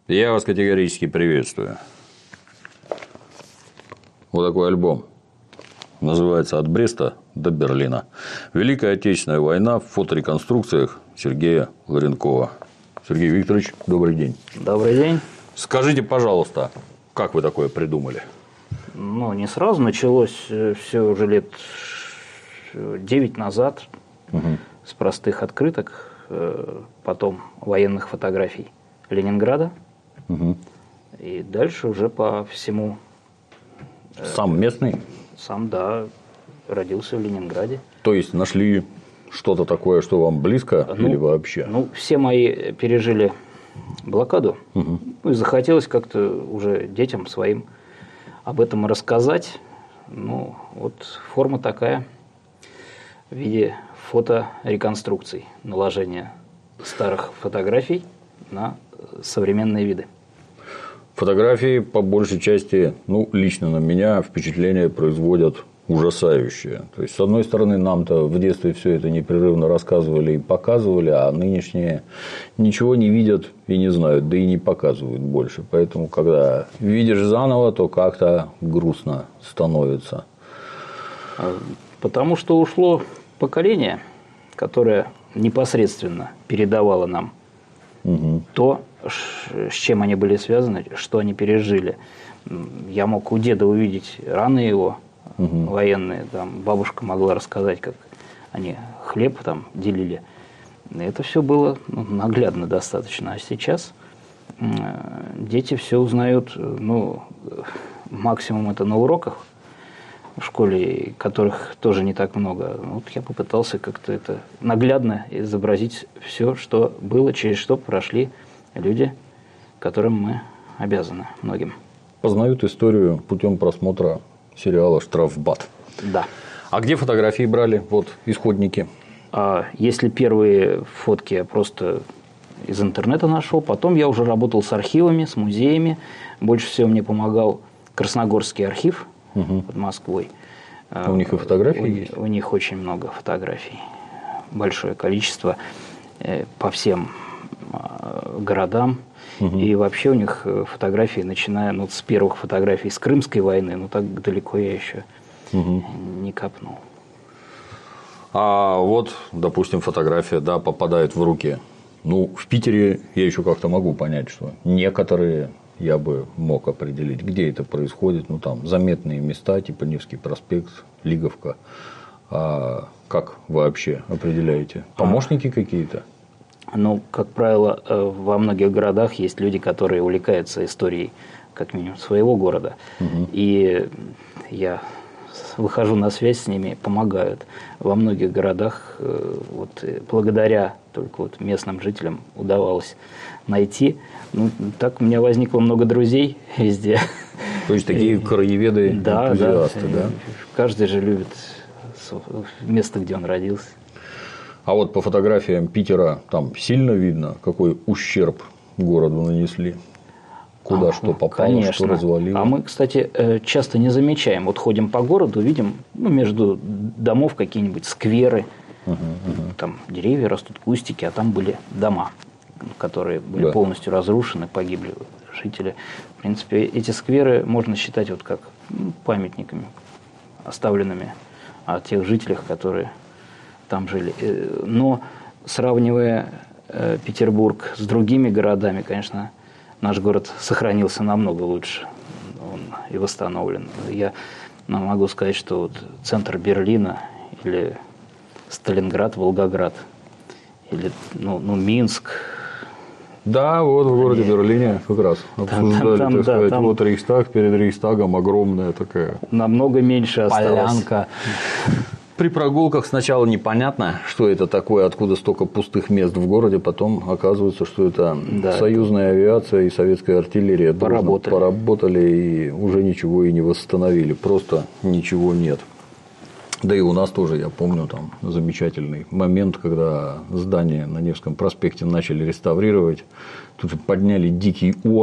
Я вас категорически приветствую. Вот такой альбом. Называется «От Бреста до Берлина. Великая Отечественная война в фотореконструкциях» Сергея Ларенкова. Сергей Викторович, добрый день. Добрый день. Скажите, пожалуйста, как вы такое придумали? Ну, не сразу началось, все уже лет 9 назад, с простых открыток, потом военных фотографий Ленинграда, и дальше уже по всему. Сам местный? Сам, да, родился в Ленинграде. То есть нашли что-то такое, что вам близко или вообще? Ну, все мои пережили блокаду, и захотелось как-то уже детям своим об этом рассказать. Ну, вот форма такая в виде фотореконструкций, наложения старых фотографий на современные виды. Фотографии, по большей части, лично на меня впечатление производят ужасающее. То есть, с одной стороны, нам-то в детстве все это непрерывно рассказывали и показывали, а нынешние ничего не видят и не знают, да и не показывают больше. Поэтому, когда видишь заново, то как-то грустно становится. Потому что ушло поколение, которое непосредственно передавало нам то, с чем они были связаны, что они пережили. Я мог у деда увидеть раны его военные, там бабушка могла рассказать, как они хлеб там делили. Это все было наглядно достаточно. А сейчас дети все узнают, максимум это на уроках в школе, которых тоже не так много. Вот я попытался как-то это наглядно изобразить все, что было, через что прошли люди, которым мы обязаны многим. Познают историю путем просмотра сериала «Штрафбат». Да. А где фотографии брали? Вот исходники. Если первые фотки я просто из интернета нашел, потом я уже работал с архивами, с музеями. Больше всего мне помогал Красногорский архив под Москвой. У них и фотографии есть? У них очень много фотографий. Большое количество по всем городам. И вообще у них фотографии, начиная с первых фотографий с Крымской войны, так далеко я еще не копнул. А вот, допустим, фотография, попадает в руки. В Питере я еще как-то могу понять, что некоторые я бы мог определить, где это происходит. Там заметные места, типа Невский проспект, Лиговка. А как вообще определяете? Помощники какие-то? Как правило, во многих городах есть люди, которые увлекаются историей, как минимум, своего города. И я выхожу на связь с ними, помогают. Во многих городах благодаря только местным жителям удавалось найти. Так у меня возникло много друзей везде. То есть такие краеведы, энтузиасты, да? Каждый же любит место, где он родился. А вот по фотографиям Питера там сильно видно, какой ущерб городу нанесли? Куда что попало, конечно. Что развалило? А мы, кстати, часто не замечаем. Вот ходим по городу, видим между домов какие-нибудь скверы, там деревья растут, кустики, а там были дома, которые были полностью разрушены, погибли жители. В принципе, эти скверы можно считать как памятниками, оставленными о тех жителях, которые там жили. Но сравнивая Петербург с другими городами, конечно, наш город сохранился намного лучше. Он и восстановлен. Я могу сказать, что центр Берлина или Сталинград, Волгоград, или Минск. Да, вот в городе Берлине как раз обсуждали, вот Рейхстаг, перед Рейхстагом огромная такая намного меньше осталось. Полянка. При прогулках сначала непонятно, что это такое, откуда столько пустых мест в городе, потом оказывается, что это союзная авиация и советская артиллерия поработали и уже ничего и не восстановили, просто ничего нет. Да и у нас тоже, я помню, там замечательный момент, когда здание на Невском проспекте начали реставрировать, тут подняли дикий ор,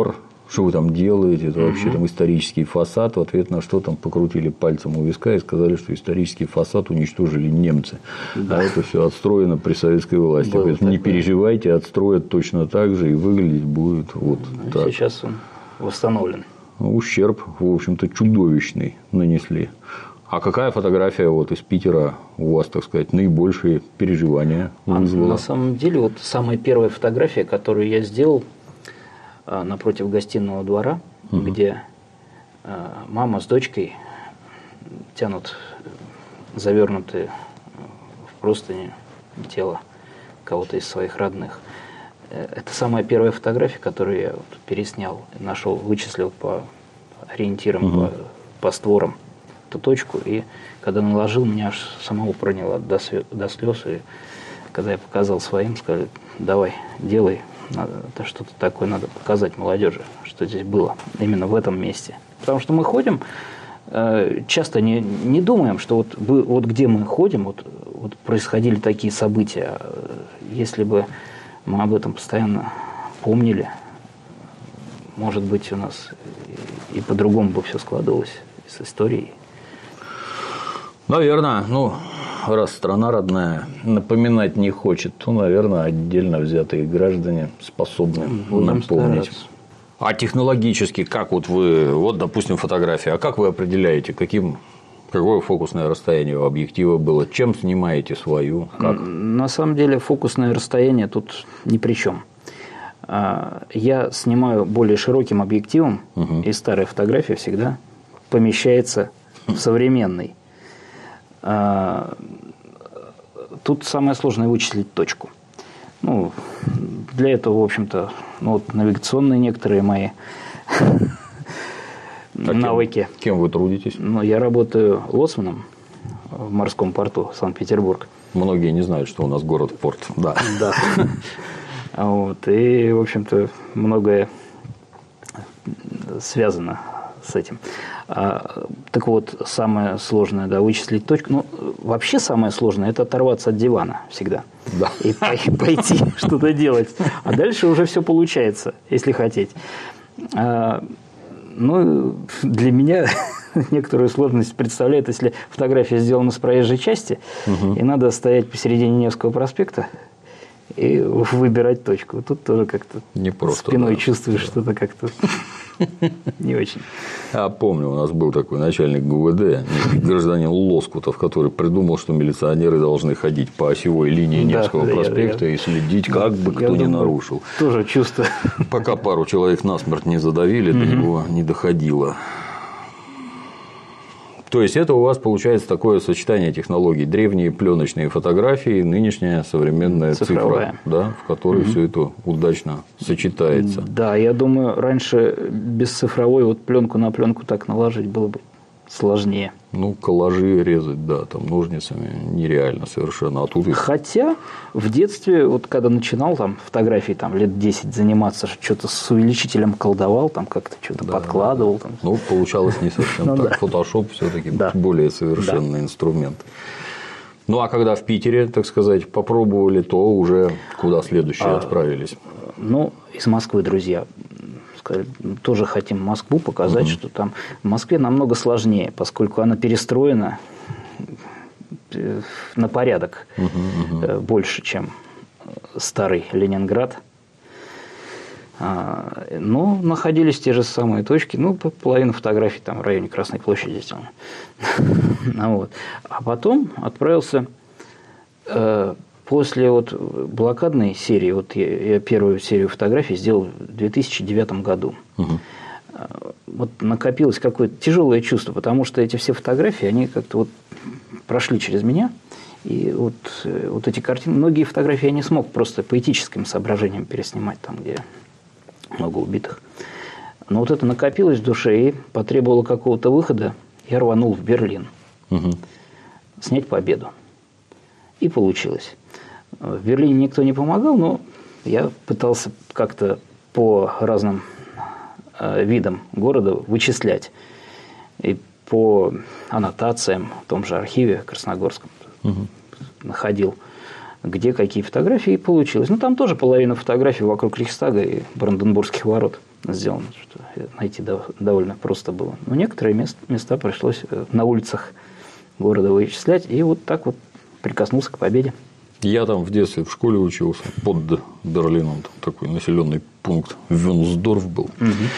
что вы там делаете, это вообще там исторический фасад, в ответ на что там покрутили пальцем у виска и сказали, что исторический фасад уничтожили немцы, а это все отстроено при советской власти. Поэтому не переживайте, отстроят точно так же и выглядеть будет вот так. Сейчас он восстановлен. Ущерб, в общем-то, чудовищный нанесли. А какая фотография вот из Питера у вас, так сказать, наибольшие переживания вызвала? На самом деле, вот самая первая фотография, которую я сделал напротив гостиного двора, где мама с дочкой тянут завернутые в простыни тело кого-то из своих родных. Это самая первая фотография, которую я вот переснял, нашел, вычислил по ориентирам, по створам эту точку, и когда наложил, меня аж самого проняло до слез, и когда я показал своим, сказали: давай, делай, это что-то такое надо показать молодежи, что здесь было именно в этом месте. Потому что мы ходим, часто не думаем, что вот где мы ходим, вот происходили такие события. Если бы мы об этом постоянно помнили, может быть, у нас и по-другому бы все складывалось с историей. Наверное, раз страна родная напоминать не хочет, то, наверное, отдельно взятые граждане способны напомнить. А технологически, как вот вы, вот, допустим, фотография, а как вы определяете, какое фокусное расстояние у объектива было, чем снимаете свою, как? На самом деле фокусное расстояние тут ни при чем. Я снимаю более широким объективом, и старая фотография всегда помещается в современный. Тут самое сложное вычислить точку. Для этого, в общем-то, навигационные некоторые мои навыки. Кем вы трудитесь? Я работаю лоцманом в морском порту Санкт-Петербург. Многие не знают, что у нас город-порт. Да. И, в общем-то, многое связано с этим. Так вот, самое сложное, вычислить точку. Вообще самое сложное – это оторваться от дивана всегда. Да. И пойти что-то делать. А дальше уже все получается, если хотеть. Для меня некоторую сложность представляет, если фотография сделана с проезжей части, и надо стоять посередине Невского проспекта и выбирать точку. Тут тоже как-то спиной чувствуешь, что-то как-то не очень. Я помню, у нас был такой начальник ГУВД, гражданин Лоскутов, который придумал, что милиционеры должны ходить по осевой линии Невского проспекта и следить, как бы кто не нарушил. Тоже чувство. Пока пару человек насмерть не задавили, до него не доходило. То есть это у вас получается такое сочетание технологий: древние пленочные фотографии, нынешняя современная цифра, в которой все это удачно сочетается. Да, я думаю, раньше без цифровой пленку на пленку так наложить было бы сложнее. Коллажи резать, там ножницами нереально совершенно. А тут Хотя в детстве, когда начинал фотографии лет 10 заниматься, что-то с увеличителем колдовал, как-то что-то подкладывал. Получалось не совсем так. Фотошоп все-таки более совершенный инструмент. А когда в Питере, так сказать, попробовали, то уже куда следующие отправились? Из Москвы друзья сказали: тоже хотим Москву показать, что там в Москве намного сложнее, поскольку она перестроена на порядок больше, чем старый Ленинград. Но находились те же самые точки, половина фотографий в районе Красной площади сделано. А потом отправился после блокадной серии. Я первую серию фотографий сделал в 2009 году. Накопилось какое-то тяжелое чувство, потому что эти все фотографии, они как-то прошли через меня. И эти картины, многие фотографии я не смог просто по этическим соображениям переснимать, где много убитых. Но это накопилось в душе и потребовало какого-то выхода. Я рванул в Берлин снять победу. И получилось. В Берлине никто не помогал, но я пытался как-то по разным видам города вычислять. И по аннотациям в том же архиве Красногорском находил, где какие фотографии, и получилось. Там тоже половина фотографий вокруг Рейхстага и Бранденбургских ворот. сделано, что найти довольно просто было. Но некоторые места пришлось на улицах города вычислять, и вот так вот прикоснулся к победе. Я там в детстве в школе учился, под Берлином, там такой населенный пункт Вюнсдорф был.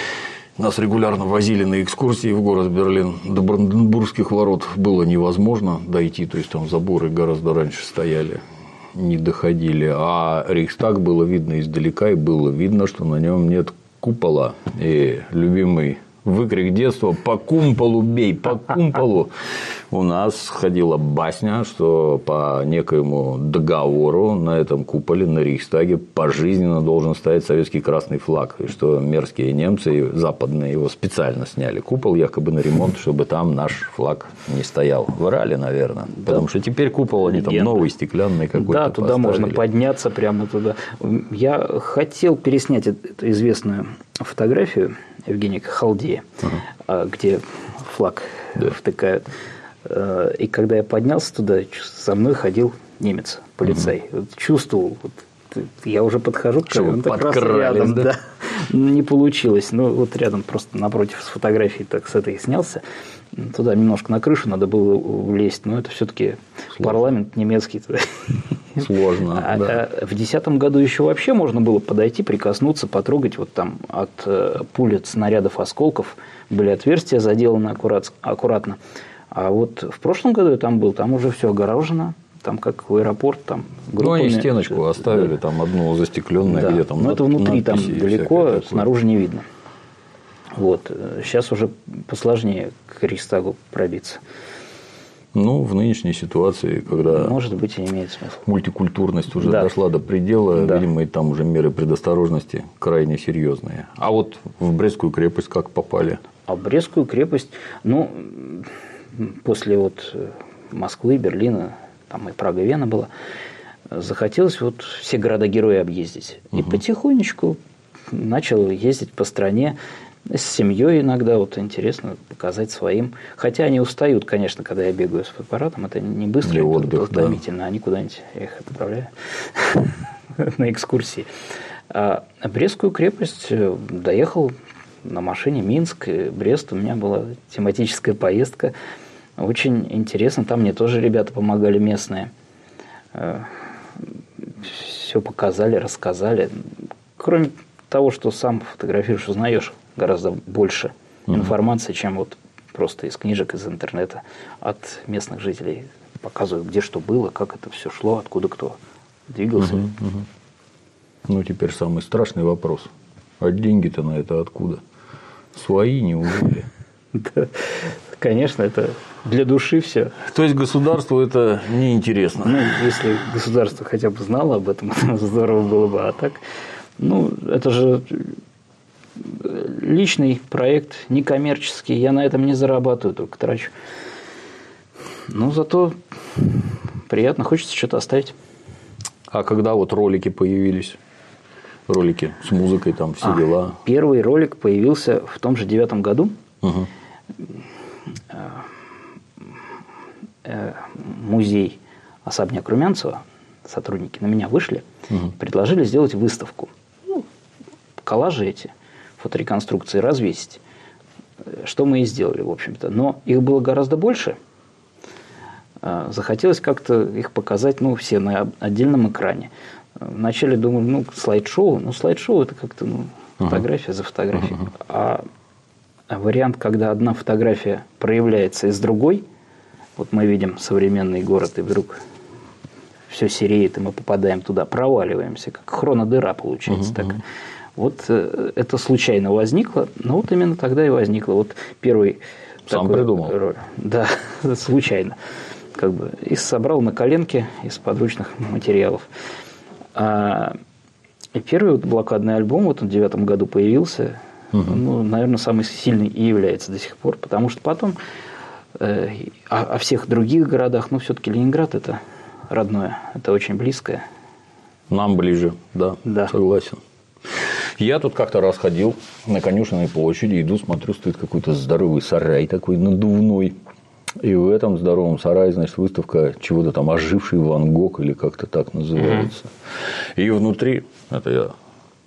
Нас регулярно возили на экскурсии в город Берлин. До Бранденбургских ворот было невозможно дойти, то есть там заборы гораздо раньше стояли, не доходили. А Рейхстаг было видно издалека, и было видно, что на нем нет купола. И любимый выкрик детства: по кумполу бей, по кумполу. У нас ходила басня, что по некоему договору на этом куполе, на Рейхстаге, пожизненно должен стоять советский красный флаг. И что мерзкие немцы западные его специально сняли купол, якобы на ремонт, чтобы там наш флаг не стоял. Врали, наверное. Да. Потому что теперь купол они там новый, стеклянный какой-то. Да, туда поставили. Можно подняться прямо туда. Я хотел переснять эту известную фотографию Евгения Халдея, где флаг втыкают. И когда я поднялся туда, за мной ходил немец, полицай. Чувствовал, я уже подхожу к нему, он так раз рядом, да? Не получилось. Ну, вот рядом просто напротив с фотографией так с этой снялся. Туда немножко на крышу надо было влезть, но это все-таки парламент немецкий. Сложно. Да. В 2010 году еще вообще можно было подойти, прикоснуться, потрогать. Вот там от пуль, снарядов, осколков были отверстия заделаны аккуратно. А вот в прошлом году я там был, там уже все огорожено, там как в аэропорт, там группами. Ну, они стеночку оставили, да. Там одну застекленное, да. Где там. Но это внутри, там далеко, снаружи не видно. Вот. Сейчас уже посложнее к Рейхстагу пробиться. Ну, в нынешней ситуации, когда, может быть, и имеет смысл, мультикультурность уже дошла до предела, видимо, и там уже меры предосторожности крайне серьезные. А вот в Брестскую крепость как попали? А в Брестскую крепость, ну, после вот Москвы, Берлина, там и Прага, Вена была, захотелось вот все города-герои объездить. И потихонечку начал ездить по стране. С семьей иногда вот интересно показать своим. Хотя они устают, конечно, когда я бегаю с фотоаппаратом. Это не быстро, это утомительно. Они куда-нибудь, я их отправляю на экскурсии. А Брестскую крепость доехал на машине Минск, Брест. У меня была тематическая поездка. Очень интересно. Там мне тоже ребята помогали местные. Все показали, рассказали. Кроме того, что сам фотографируешь, узнаешь гораздо больше информации, чем вот просто из книжек, из интернета, от местных жителей. Показывают, где что было, как это все шло, откуда кто двигался. Ну, теперь самый страшный вопрос. А деньги-то на это откуда? Свои, неужели? Да, конечно, это для души все. То есть государству это неинтересно? Ну, если государство хотя бы знало об этом, здорово было бы. А так, ну, это же личный проект, некоммерческий. Я на этом не зарабатываю, только трачу. Но зато приятно, хочется что-то оставить. А когда вот ролики появились? Ролики с музыкой, там все дела. Первый ролик появился в том же 2009 году. Музей особняк Румянцева, сотрудники на меня вышли, предложили сделать выставку. Ну, коллажи эти, фотореконструкции развесить. Что мы и сделали, в общем-то. Но их было гораздо больше. Захотелось как-то их показать, ну, все на отдельном экране. Вначале думал, ну, слайд-шоу. Ну, слайд-шоу – это как-то, ну, фотография за фотографией. А вариант, когда одна фотография проявляется из другой, вот мы видим современный город, и вдруг все сереет, и мы попадаем туда, проваливаемся, как хронодыра получается. Так. Вот это случайно возникло, но вот именно тогда и возникло. Вот первый сам придумал. Роль. Да, случайно. Как бы, и собрал на коленке из подручных материалов. И первый вот блокадный альбом вот в 2009 году появился. Ну, наверное, самый сильный и является до сих пор. Потому что потом о всех других городах, ну, все-таки Ленинград – это родное, это очень близкое. Нам ближе, да. Согласен. Я тут как-то раз ходил на Конюшенной площади, иду, смотрю, стоит какой-то здоровый сарай такой надувной. И в этом здоровом сарае, значит, выставка чего-то там «Оживший Ван Гог» или как-то так называется. И внутри, это я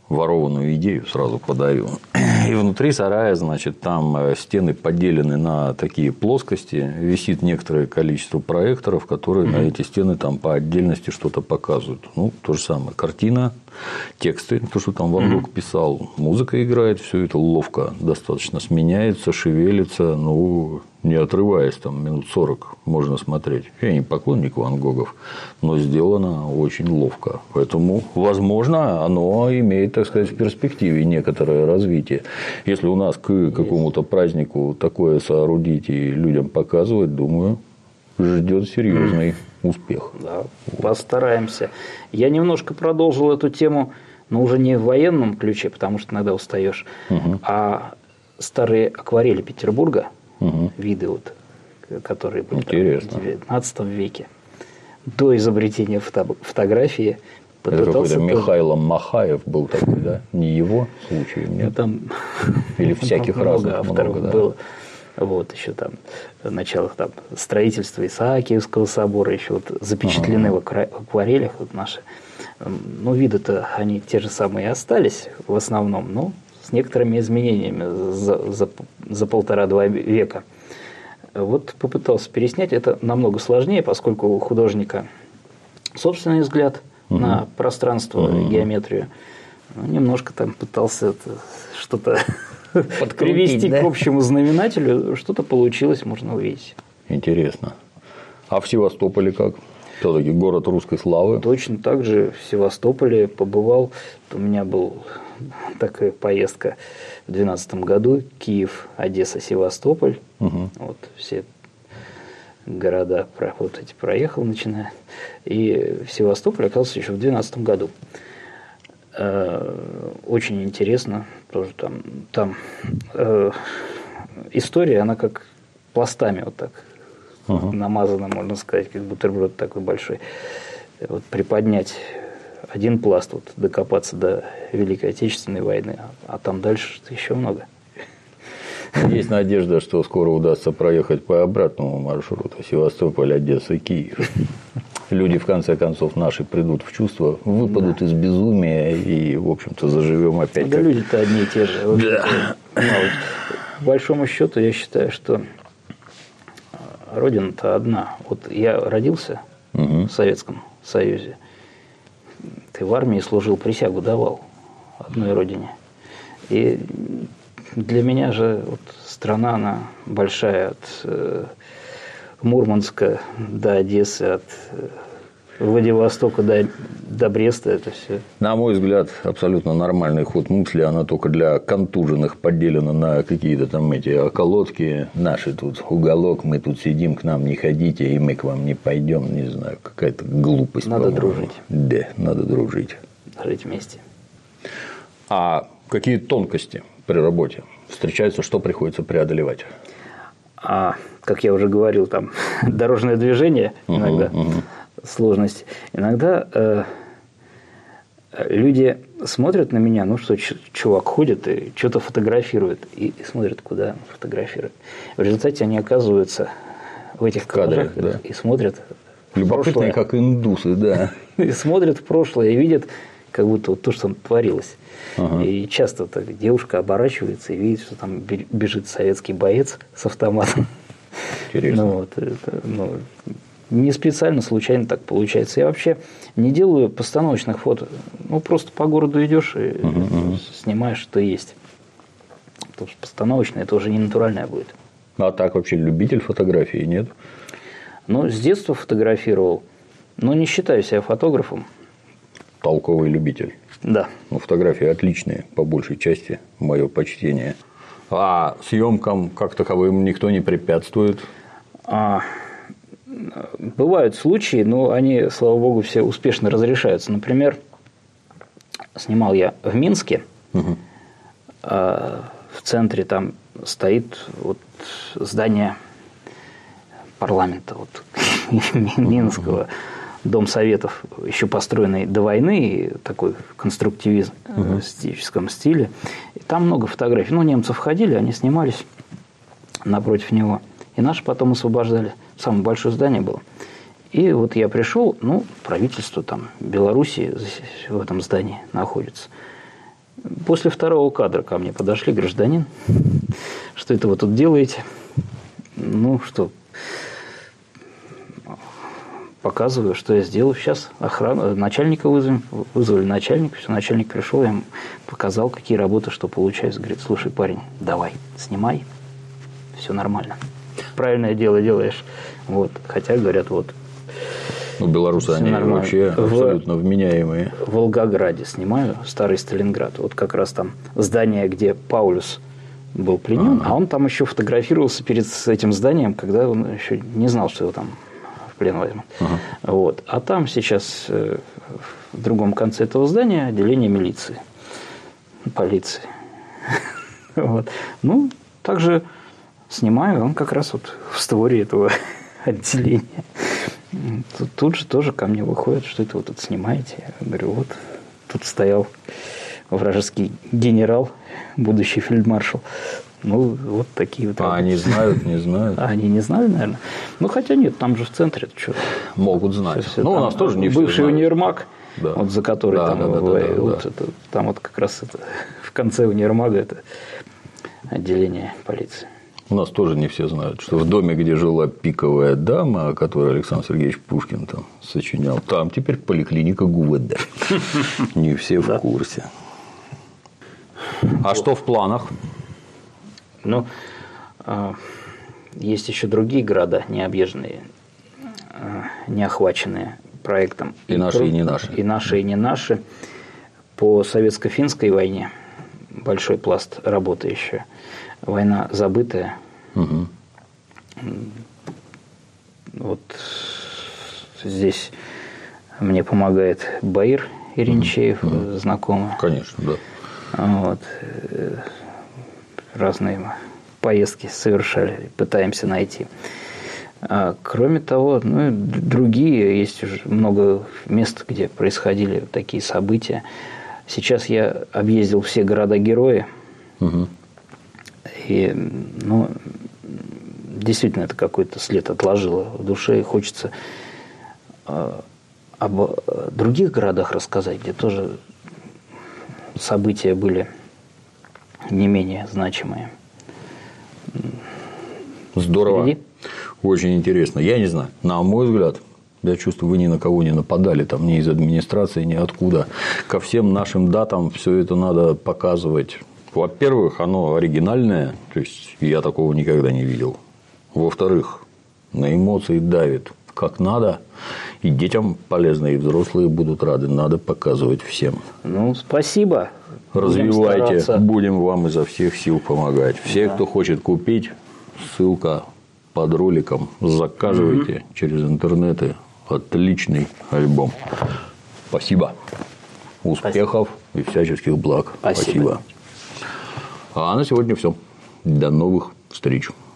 ворованную идею сразу подаю. И внутри сарая, значит, там стены поделены на такие плоскости. Висит некоторое количество проекторов, которые на эти стены там по отдельности что-то показывают. Ну, то же самое. Картина, тексты, то, что там Ван Гог писал, музыка играет, все это ловко достаточно сменяется, шевелится, ну, не отрываясь, там минут 40 можно смотреть. Я не поклонник Ван Гогов, но сделано очень ловко. Поэтому, возможно, оно имеет, так сказать, в перспективе некоторое развитие. Если у нас к какому-то празднику такое соорудить и людям показывать, думаю, ждет серьезный успех. Да, постараемся. Я немножко продолжил эту тему, но уже не в военном ключе, потому что иногда устаешь, а старые акварели Петербурга, виды, вот, которые были в 19 веке, до изобретения фотографии. Это какой-то Михаил Махаев был такой, да? Не его случай, нет? Там или всяких разных авторов много, да? было. Вот, еще там начало там, строительства Исаакиевского собора, еще вот запечатлены в акварелях вот наши. Ну, виды-то они те же самые остались в основном, но с некоторыми изменениями за 1,5-2 века. Вот попытался переснять. Это намного сложнее, поскольку у художника собственный взгляд на пространство, геометрию. Ну, немножко там пытался что-то привести к общему знаменателю, что-то получилось, можно увидеть. Интересно. А в Севастополе как? Все-таки город русской славы. Точно так же в Севастополе побывал. У меня была такая поездка в 2012 году. Киев, Одесса, Севастополь. Вот все города вот эти проехал, начиная. И в Севастополе оказался еще в 2012 году. Очень интересно. Тоже там история, она как пластами вот так намазана, можно сказать, как бутерброд такой большой. Вот приподнять один пласт, вот, докопаться до Великой Отечественной войны, а там дальше еще много. Есть надежда, что скоро удастся проехать по обратному маршруту Севастополь, Одесса, Киев. Люди, в конце концов, наши придут в чувство, выпадут из безумия и, в общем-то, заживем опять. Да, люди-то одни и те же. Да. По большому счету, я считаю, что Родина-то одна. Вот я родился в Советском Союзе, ты в армии служил, присягу давал одной Родине. И для меня же вот страна, она большая, от Мурманска до Одессы, от Владивостока до Бреста, это все. На мой взгляд, абсолютно нормальный ход мысли. Она только для контуженных поделена на какие-то там эти околотки. Наши тут уголок, мы тут сидим, к нам не ходите, и мы к вам не пойдем. Не знаю, какая-то глупость. Надо дружить. Да, надо дружить. Жить вместе. А какие тонкости при работе встречаются, что приходится преодолевать? Как я уже говорил, там дорожное движение иногда сложность. Иногда люди смотрят на меня, ну что, чувак ходит и что-то фотографирует, и смотрят, куда фотографирует. В результате они оказываются в этих кадрах, да, и смотрят. Любопытные, как индусы, да. И смотрят в прошлое и видят, как будто вот то, что там творилось. И часто так девушка оборачивается и видит, что там бежит советский боец с автоматом. Интересно. Ну, вот, не специально, случайно так получается. Я вообще не делаю постановочных фото. Ну, просто по городу идешь и снимаешь, что есть. Потому что постановочное, это уже не натуральное будет. А так вообще любитель фотографии, нет? Ну, с детства фотографировал, но не считаю себя фотографом. Толковый любитель. Да. Ну, фотографии отличные, по большей части, мое почтение. А съемкам как таковым никто не препятствует? Бывают случаи, но они, слава богу, все успешно разрешаются. Например, снимал я в Минске. В центре там стоит вот здание парламента вот, Минского. Дом Советов, еще построенный до войны, такой в конструктивистическом стиле. И там много фотографий. Ну, немцы входили, они снимались напротив него. И наши потом освобождали. Самое большое здание было. И вот я пришел, ну, правительство там Белоруссии в этом здании находится. После второго кадра ко мне подошли: гражданин, что это вы тут делаете? Ну, что, показываю, что я сделал. Сейчас охрану, начальника вызовем. Вызвали начальника, все, начальник пришел, я ему показал, какие работы, что получается. Говорит: слушай, парень, давай, снимай, все нормально. Правильное дело делаешь. Вот. Хотя, говорят, вот. Ну, белорусы, они вообще абсолютно вменяемые. В Волгограде снимаю, старый Сталинград. Вот как раз там здание, где Паулюс был пленен, а он там еще фотографировался перед этим зданием, когда он еще не знал, что его там в плен возьмут. Вот. А там сейчас в другом конце этого здания отделение милиции, полиции. Вот. Ну, также снимаю, он как раз вот в створе этого отделения. Тут же тоже ко мне выходит, что это вы тут снимаете. Я говорю: вот тут стоял вражеский генерал, будущий фельдмаршал. Ну, вот такие вот. А они знают, не знают? А они не знали, наверное. Ну, хотя нет, там же в центре. Что? Могут знать. Все, ну, у нас тоже не все бывший знают. универмаг, да. вот за который да, там, да, вот это, там вот как раз это, в конце универмага это отделение полиции. У нас тоже не все знают, что в доме, где жила пиковая дама, о которой Александр Сергеевич Пушкин там сочинял, там теперь поликлиника ГУВД. Не все в курсе. А что в планах? Ну, есть еще другие города, необъезженные, не охваченные проектом. И наши, и не наши. И наши, и не наши. По советско-финской войне большой пласт работы еще. Война забытая. Угу. Вот здесь мне помогает Баир Иринчеев, знакомый. Конечно, да. Вот. Разные поездки совершали, пытаемся найти. А кроме того, ну и другие, есть уже много мест, где происходили такие события. Сейчас я объездил все города-герои. Угу. И, ну, действительно, это какой-то след отложило в душе. И хочется об других городах рассказать, где тоже события были не менее значимые. Здорово. Впереди. Очень интересно. Я не знаю, на мой взгляд, я чувствую, вы ни на кого не нападали, там ни из администрации, ни откуда. Ко всем нашим датам все это надо показывать. Во-первых, оно оригинальное, то есть я такого никогда не видел. Во-вторых, на эмоции давит как надо, и детям полезно, и взрослые будут рады. Надо показывать всем. Ну, спасибо. Развивайте, будем вам изо всех сил помогать. Все, кто хочет купить, ссылка под роликом, заказывайте через интернеты. Отличный альбом. Спасибо. Успехов и всяческих благ. Спасибо. А на сегодня все. До новых встреч.